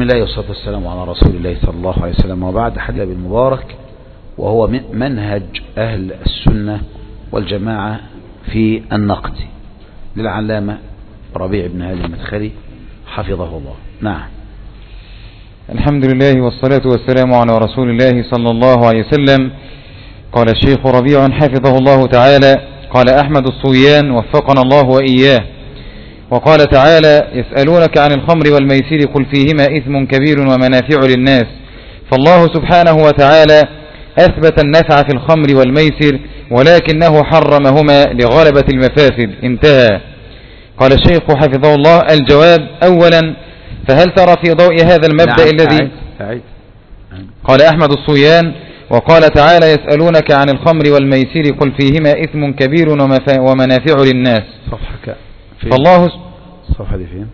بسم الله والصلاة والسلام على رسول الله صلى الله عليه وسلم، وبعد. حديث المبارك وهو منهج أهل السنة والجماعة في النقد للعلامة ربيع بن هادي المدخلي حفظه الله. نعم. الحمد لله والصلاة والسلام على رسول الله صلى الله عليه وسلم. قال الشيخ ربيع حفظه الله تعالى: قال أحمد الصويان وفقنا الله وإياه: وقال تعالى: يسألونك عن الخمر والميسر قل فيهما إثم كبير ومنافع للناس. فالله سبحانه وتعالى أثبت النفع في الخمر والميسر ولكنه حرمهما لغلبة المفاسد. انتهى. قال الشيخ حفظه الله: الجواب: أولا، فهل ترى في ضوء هذا المبدأ الذي قال أحمد الصويان: وقال تعالى: يسألونك عن الخمر والميسر قل فيهما إثم كبير ومنافع للناس. فالله صفحة دي فين؟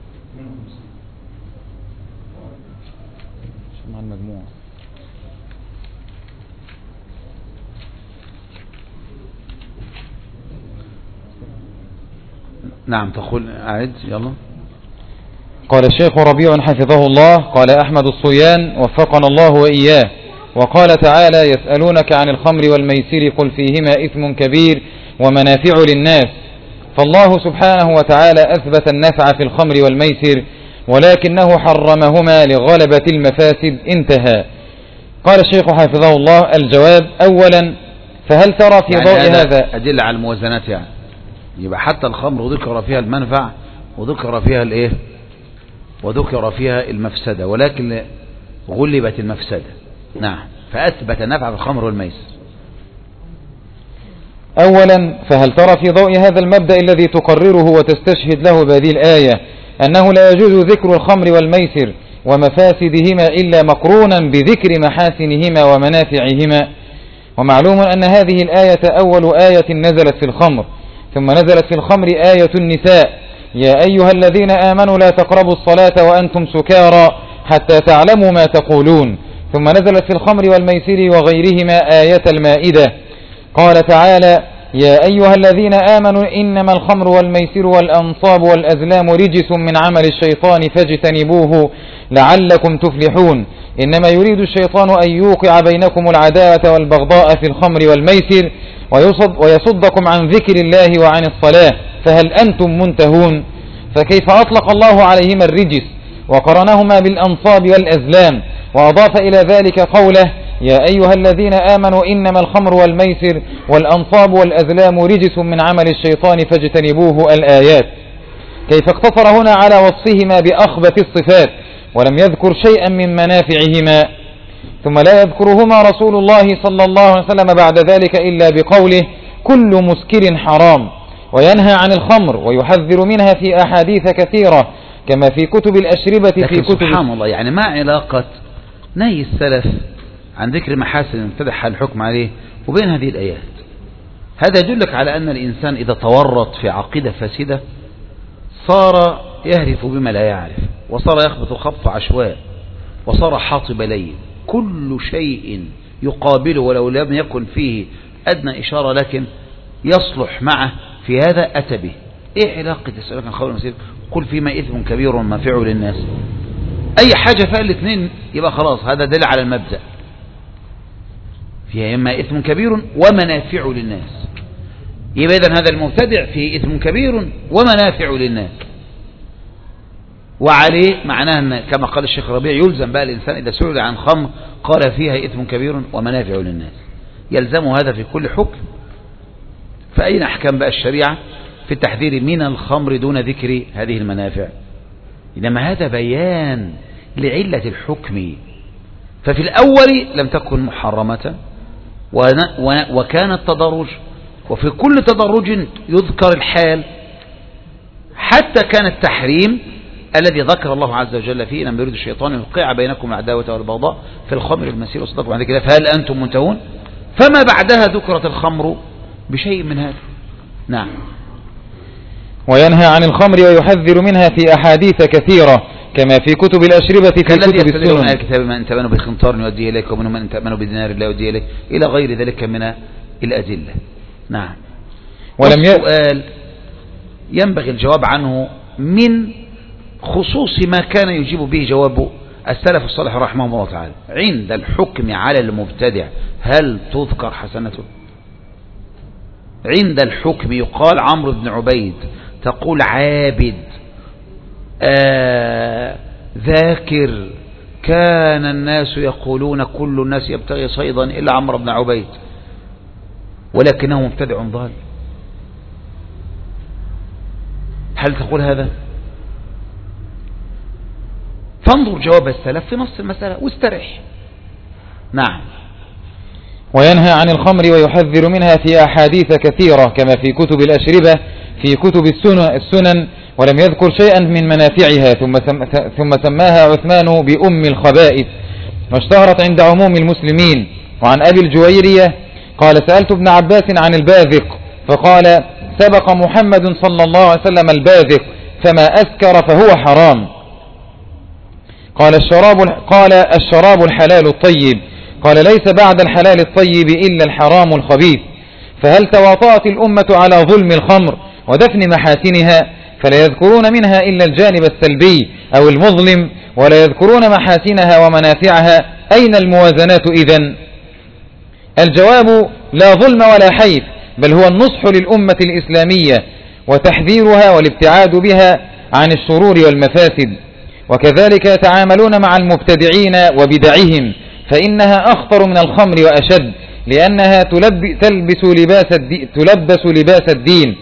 نعم تقول أعد يلا. قال الشيخ ربيع حفظه الله: قال أحمد الصويان وفقنا الله وإياه: وقال تعالى: يسألونك عن الخمر والميسر قل فيهما إثم كبير ومنافع للناس. فالله سبحانه وتعالى أثبت النفع في الخمر والميسر ولكنه حرمهما لغلبة المفاسد. انتهى. قال الشيخ حفظه الله: الجواب: أولا، فهل ترى في ضوء هذا أدلة على الموازنات، يعني يبقى حتى الخمر وذكر فيها المنفع وذكر فيها الايه وذكر فيها المفسدة، ولكن غلبت المفسدة. نعم. فأثبت النفع في الخمر والميسر. أولا، فهل ترى في ضوء هذا المبدأ الذي تقرره وتستشهد له بهذه الآية أنه لا يجوز ذكر الخمر والميسر ومفاسدهما إلا مقرونا بذكر محاسنهما ومنافعهما؟ ومعلوم أن هذه الآية أول آية نزلت في الخمر، ثم نزلت في الخمر آية النساء: يا أيها الذين آمنوا لا تقربوا الصلاة وأنتم سكارى حتى تعلموا ما تقولون. ثم نزلت في الخمر والميسر وغيرهما آية المائدة. قال تعالى: يا أيها الذين آمنوا إنما الخمر والميسر والأنصاب والأزلام رجس من عمل الشيطان فاجتنبوه لعلكم تفلحون. إنما يريد الشيطان أن يوقع بينكم العداوة والبغضاء في الخمر والميسر ويصدكم عن ذكر الله وعن الصلاة فهل أنتم منتهون؟ فكيف أطلق الله عليهما الرجس وقرنهما بالأنصاب والأزلام وأضاف إلى ذلك قوله: يا أيها الذين آمنوا إنما الخمر والميسر والأنصاب والأزلام رجس من عمل الشيطان فاجتنبوه الآيات؟ كيف اقتصر هنا على وصفهما بأخبث الصفات ولم يذكر شيئا من منافعهما؟ ثم لا يذكرهما رسول الله صلى الله عليه وسلم بعد ذلك إلا بقوله: كل مسكر حرام، وينهى عن الخمر ويحذر منها في أحاديث كثيرة كما في كتب الأشربة. في كتب سبحان الله، يعني ما علاقة نهي السلف عن ذكر محاسن امتدح الحكم عليه وبين هذه الآيات؟ هذا يدلك على أن الإنسان إذا تورط في عقيدة فاسدة صار يهرف بما لا يعرف، وصار يخبط خبط عشواء، وصار حاطب ليل. كل شيء يقابله ولو لم يكن فيه أدنى إشارة لكن يصلح معه في هذا أتى به. إيه علاقة يسألك عن خمر والميسر قل فيما إثم كبير ومنافع للناس؟ أي حاجة فيها الاثنين يبقى خلاص هذا دل على المبدأ، فيها إما إثم كبير ومنافع للناس. يبقى إذن هذا المبتدع فيه إثم كبير ومنافع للناس، وعليه معناه أن كما قال الشيخ ربيع يلزم بقى الإنسان إذا سئل عن خمر قال فيها إثم كبير ومنافع للناس يلزم هذا في كل حكم. فأين أحكام بقى الشريعة في التحذير من الخمر دون ذكر هذه المنافع؟ إنما هذا بيان لعلة الحكم. ففي الأول لم تكن محرمة وكان التدرج، وفي كل تدرج يذكر الحال حتى كان التحريم الذي ذكر الله عز وجل فيه: إنما يريد الشيطان يوقع بينكم العداوة والبغضاء في الخمر والميسر وصدقكم عن ذكر الله فهل أنتم منتهون. فما بعدها ذكرت الخمر بشيء من هذا. نعم. وينهى عن الخمر ويحذر منها في أحاديث كثيرة كما في كتب الأشربة في كتب السنن. الكتاب من أن تأمنوا بخنطار يؤدي إليك ومنهم من تأمنوا بدينار لا يؤدي إليك إلى غير ذلك من الأدلة. نعم. والسؤال ينبغي الجواب عنه من خصوص ما كان يجيب به جواب السلف الصالح رحمه الله تعالى. عند الحكم على المبتدع هل تذكر حسنته؟ عند الحكم يقال عمرو بن عبيد، تقول عابد ذاكر، كان الناس يقولون كل الناس يبتغي صيدا إلا عمرو بن عبيد ولكنه مبتدع ضال، هل تقول هذا؟ فانظر جواب السلف في نص المسألة واسترح. نعم. وينهى عن الخمر ويحذر منها في أحاديث كثيرة كما في كتب الأشربة في كتب السنن، ولم يذكر شيئا من منافعها، ثم سماها عثمان بأم الخبائث، واشتهرت عند عموم المسلمين. وعن أبي الجويرية قال سألت ابن عباس عن الباذق فقال سبق محمد صلى الله عليه وسلم الباذق فما أسكر فهو حرام. قال الشراب الحلال الطيب، قال ليس بعد الحلال الطيب إلا الحرام الخبيث. فهل تواطأت الأمة على ظلم الخمر ودفن محاسنها؟ فلا يذكرون منها إلا الجانب السلبي أو المظلم ولا يذكرون محاسنها ومنافعها، أين الموازنات إذن؟ الجواب لا ظلم ولا حيف، بل هو النصح للأمة الإسلامية وتحذيرها والابتعاد بها عن الشرور والمفاسد. وكذلك يتعاملون مع المبتدعين وبدعهم، فإنها أخطر من الخمر وأشد، لأنها تلبس لباس الدين.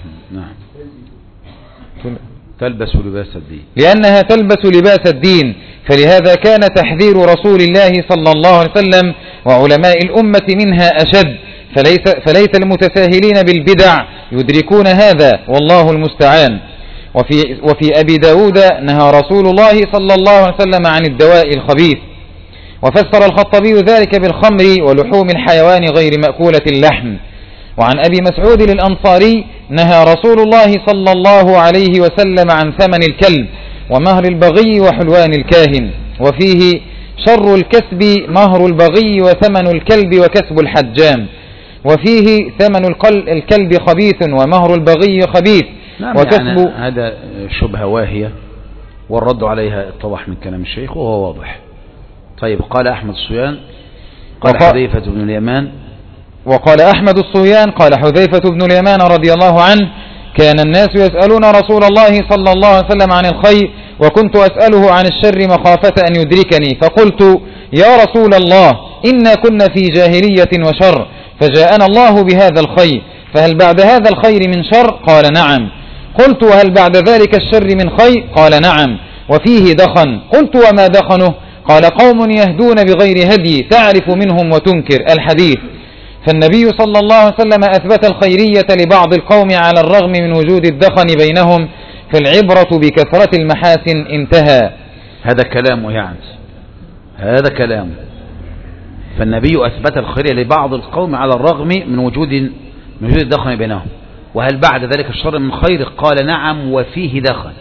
تلبس لباس الدين، لأنها تلبس لباس الدين. فلهذا كان تحذير رسول الله صلى الله عليه وسلم وعلماء الأمة منها أشد، فليس المتساهلين بالبدع يدركون هذا، والله المستعان. وفي أبي داود نهى رسول الله صلى الله عليه وسلم عن الدواء الخبيث. وفسر الخطبي ذلك بالخمر ولحوم الحيوان غير مأكولة اللحم. وعن أبي مسعود الأنصاري نهى رسول الله صلى الله عليه وسلم عن ثمن الكلب ومهر البغي وحلوان الكاهن، وفيه شر الكسب مهر البغي وثمن الكلب وكسب الحجام، وفيه ثمن الكلب خبيث ومهر البغي خبيث. نعم، يعني هذا شبهة واهية والرد عليها اتضح من كلام الشيخ وهو واضح. طيب، قال أحمد الصويان قال حذيفة بن اليمان، وقال أحمد الصويان قال حذيفة بن اليمان رضي الله عنه كان الناس يسألون رسول الله صلى الله عليه وسلم عن الخير وكنت أسأله عن الشر مخافة أن يدركني، فقلت يا رسول الله إنا كنا في جاهلية وشر فجاءنا الله بهذا الخير، فهل بعد هذا الخير من شر؟ قال نعم. قلت وهل بعد ذلك الشر من خير؟ قال نعم. وفيه دخن. قلت وما دخنه؟ قال قوم يهدون بغير هدي تعرف منهم وتنكر، الحديث. فالنبي صلى الله عليه وسلم أثبت الخيرية لبعض القوم على الرغم من وجود الدخن بينهم، فالعبرة بكثرة المحاسن. انتهى. هذا كلامه، يعني هذا كلامه. فالنبي أثبت الخيرية لبعض القوم على الرغم من وجود الدخن بينهم، وهل بعد ذلك الشر من خير؟ قال نعم وفيه دخن.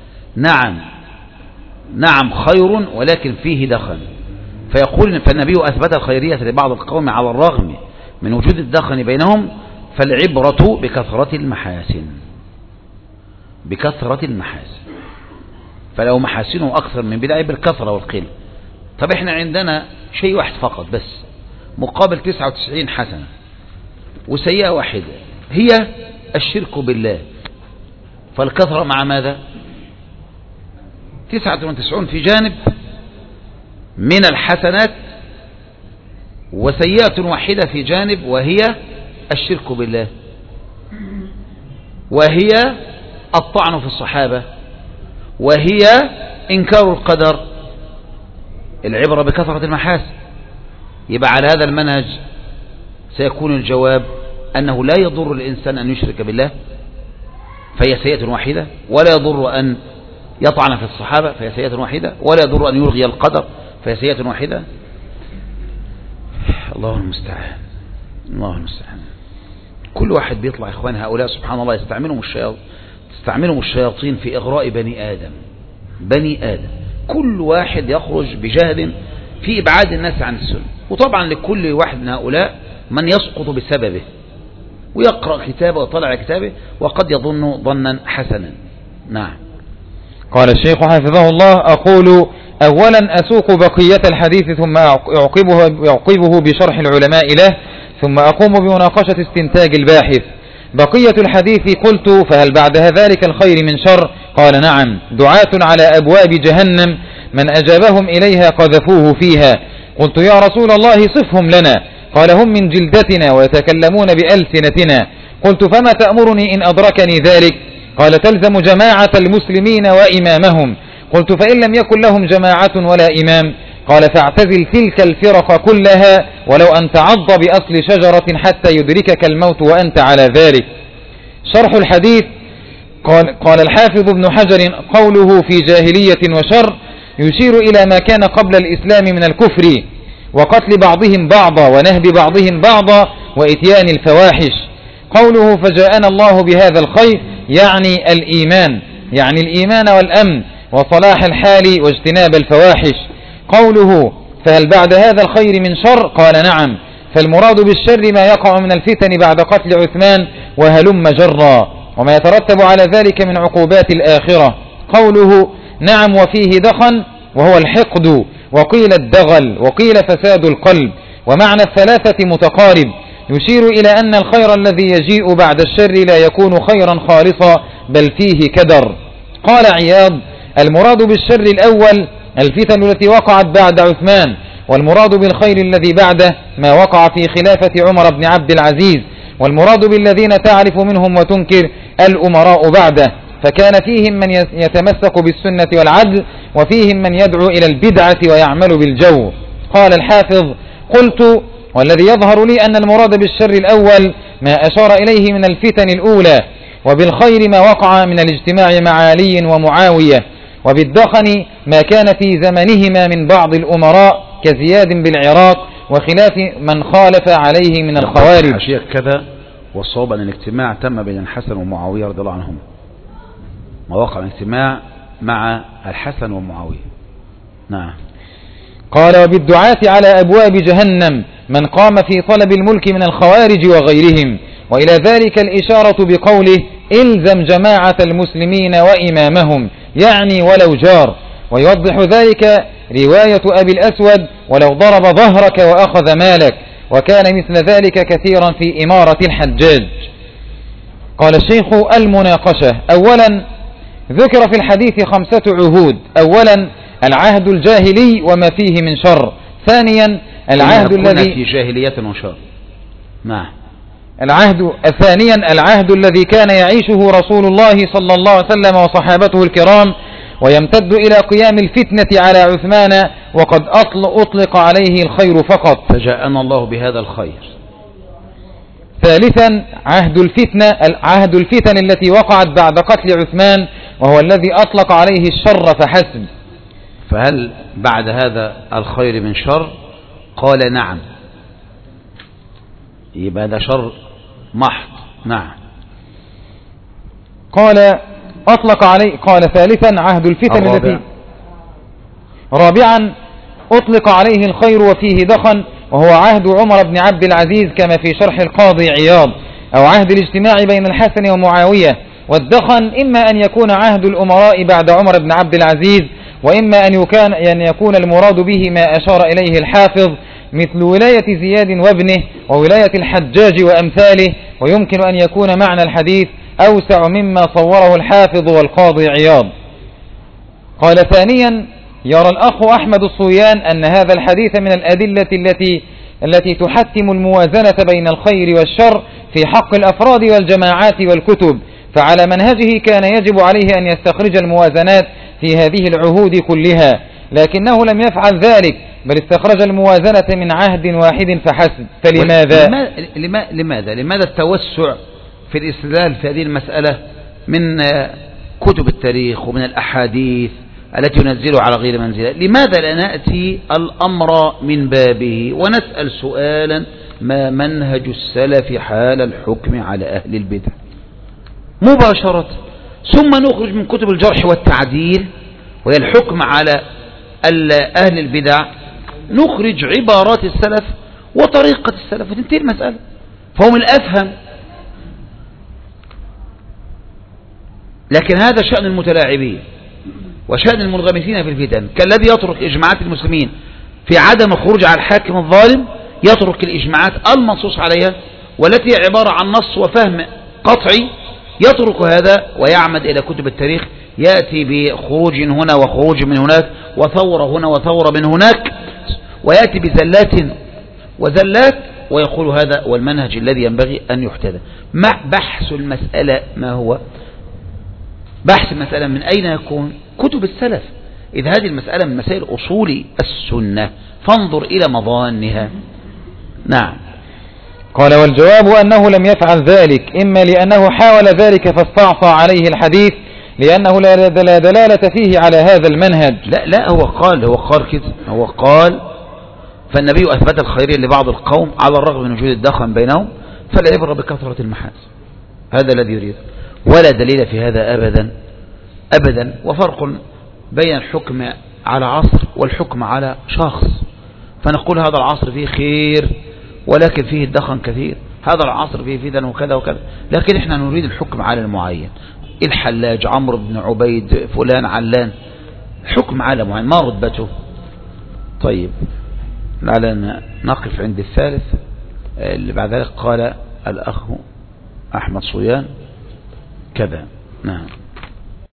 نعم خير ولكن فيه دخن. فيقول فالنبي أثبت الخيرية لبعض القوم على الرغم من وجود الدخن بينهم، فالعبرة بكثرة المحاسن. فلو محاسنه أكثر من بدعه بالكثرة والقلة. طب احنا عندنا شيء واحد فقط بس مقابل 99 حسنة وسيئة واحدة، هي الشرك بالله. فالكثرة مع ماذا؟ 99 في جانب من الحسنات وسيئة واحدة في جانب، وهي الشرك بالله، وهي الطعن في الصحابة، وهي إنكار القدر. العبرة بكثرة المحاسن. يبقى على هذا المنهج سيكون الجواب أنه لا يضر الإنسان أن يشرك بالله فهي سيئة واحدة، ولا يضر أن يطعن في الصحابة فهي سيئة واحدة، ولا يضر أن يلغي القدر فهي سيئة واحدة. الله المستعان. كل واحد بيطلع إخوان هؤلاء سبحان الله تستعملهم الشياطين في إغراء بني آدم. كل واحد يخرج بجهد في إبعاد الناس عن السنة، وطبعا لكل واحد من هؤلاء من يسقط بسببه ويقرأ كتابه وطلع كتابه وقد يظن ظنا حسنا. نعم. قال الشيخ حفظه الله: أقول أولا أسوق بقية الحديث ثم أعقبه بشرح العلماء له، ثم أقوم بمناقشة استنتاج الباحث. بقية الحديث: قلت: فهل بعد ذلك الخير من شر؟ قال: نعم، دعاة على أبواب جهنم من أجابهم إليها قذفوه فيها. قلت: يا رسول الله صفهم لنا. قال: هم من جلدتنا ويتكلمون بألسنتنا. قلت: فما تأمرني إن أدركني ذلك؟ قال: تلزم جماعة المسلمين وإمامهم. قلت: فإن لم يكن لهم جماعة ولا إمام؟ قال: فاعتزل تلك الفرق كلها ولو أن تعض بأصل شجرة حتى يدركك الموت وأنت على ذلك. شرح الحديث: قال الحافظ ابن حجر: قوله في جاهلية وشر يشير إلى ما كان قبل الإسلام من الكفر وقتل بعضهم بعضا ونهب بعضهم بعضا وإتيان الفواحش. قوله فجاءنا الله بهذا الخير يعني الإيمان، يعني الإيمان والأمن وصلاح الحال واجتناب الفواحش. قوله فهل بعد هذا الخير من شر؟ قال: نعم، فالمراد بالشر ما يقع من الفتن بعد قتل عثمان وهلم جرا وما يترتب على ذلك من عقوبات الآخرة. قوله نعم وفيه دخن وهو الحقد، وقيل الدغل، وقيل فساد القلب، ومعنى الثلاثة متقارب، يشير إلى أن الخير الذي يجيء بعد الشر لا يكون خيرا خالصا بل فيه كدر. قال عياض: المراد بالشر الأول الفتن التي وقعت بعد عثمان، والمراد بالخير الذي بعده ما وقع في خلافة عمر بن عبد العزيز، والمراد بالذين تعرف منهم وتنكر الأمراء بعده، فكان فيهم من يتمسك بالسنة والعدل وفيهم من يدعو إلى البدعة ويعمل بالجور. قال الحافظ: قلت: والذي يظهر لي أن المراد بالشر الأول ما أشار إليه من الفتن الأولى، وبالخير ما وقع من الاجتماع مع علي ومعاوية، وبالدخن ما كان في زمنهما من بعض الأمراء كزياد بالعراق وخلاف من خالف عليه من الخوارج. حاشية كذا، والصواب أن الاجتماع تم بين الحسن ومعاوية رضي الله عنهم، ما وقع الاجتماع مع الحسن ومعاوية. نعم. قال: وبالدعاة على أبواب جهنم من قام في طلب الملك من الخوارج وغيرهم، وإلى ذلك الإشارة بقوله إلزم جماعة المسلمين وإمامهم، يعني ولو جار. ويوضح ذلك رواية أبي الأسود: ولو ضرب ظهرك وأخذ مالك، وكان مثل ذلك كثيرا في إمارة الحجاج. قال الشيخ: المناقشة. أولا ذكر في الحديث 5 عهود. أولا العهد الجاهلي وما فيه من شر. ثانيا العهد الذي في جاهلية وشر. نعم. ثانيا العهد الذي كان يعيشه رسول الله صلى الله عليه وسلم وصحابته الكرام، ويمتد إلى قيام الفتنة على عثمان، وقد أطلق عليه الخير فقط، فجاءنا الله بهذا الخير. ثالثا عهد الفتن التي وقعت بعد قتل عثمان، وهو الذي أطلق عليه الشر فحسب. فهل بعد هذا الخير من شر؟ قال: نعم، يبقى هذا شر محض. نعم. قال: أطلق عليه. قال: ثالثا عهد الفتن التي. رابعا أطلق عليه الخير وفيه دخن، وهو عهد عمر بن عبد العزيز كما في شرح القاضي عياض، أو عهد الاجتماع بين الحسن ومعاوية. والدخن إما أن يكون عهد الأمراء بعد عمر بن عبد العزيز، وإما أن يكون المراد به ما أشار إليه الحافظ مثل ولاية زياد وابنه وولاية الحجاج وأمثاله، ويمكن أن يكون معنى الحديث أوسع مما صوره الحافظ والقاضي عياض. قال: ثانيا يرى الأخ أحمد الصويان أن هذا الحديث من الأدلة التي تحتم الموازنة بين الخير والشر في حق الأفراد والجماعات والكتب، فعلى منهجه كان يجب عليه أن يستخرج الموازنات في هذه العهود كلها، لكنه لم يفعل ذلك، بل استخرج الموازنة من عهد واحد فحسب. فلماذا؟ لماذا التوسع في الاستدلال في هذه المسألة من كتب التاريخ ومن الأحاديث التي ينزل على غير منزله؟ لماذا لا نأتي الأمر من بابه ونسأل سؤالا: ما منهج السلف حال الحكم على أهل البدع مباشرة، ثم نخرج من كتب الجرح والتعديل وهي الحكم على أهل البدع، نخرج عبارات السلف وطريقة السلف وتنتهي المسألة، فهم الأفهم. لكن هذا شأن المتلاعبين، وشأن المنغمسين في الفتن كالذي يترك إجماعات المسلمين في عدم الخروج على الحاكم الظالم يترك الإجماعات المنصوص عليها والتي هي عبارة عن نص وفهم قطعي، يترك هذا ويعمد إلى كتب التاريخ، يأتي بخروج هنا وخروج من هناك وثورة هنا وثورة من هناك، ويأتي بزلات وزلات ويقول هذا والمنهج الذي ينبغي أن يحتذى. مع بحث المسألة ما هو بحث المسألة من أين يكون؟ كتب السلف، إذ هذه المسألة من مسائل أصول السنة فانظر إلى مظانها. نعم. قال والجواب أنه لم يفعل ذلك إما لأنه حاول ذلك فاستعصى عليه الحديث لأنه لا دلالة فيه على هذا المنهج. لا هو قال كده، هو قال فالنبي أثبت الخيرية لبعض القوم على الرغم من وجود الدخن بينهم فلا يبر بكثرة المحاسن، هذا الذي يريد، ولا دليل في هذا أبدا. وفرق بين الحكم على عصر والحكم على شخص، فنقول هذا العصر فيه خير ولكن فيه الدخن كثير، هذا العصر فيه فتن وكذا وكذا، لكن احنا نريد الحكم على المعين، الحلاج، عمرو بن عبيد، فلان علان، حكم على معين ما رتبته. طيب لعلنا نقف عند الثالث اللي بعد ذلك. قال الأخ أحمد صويان كذا. نعم.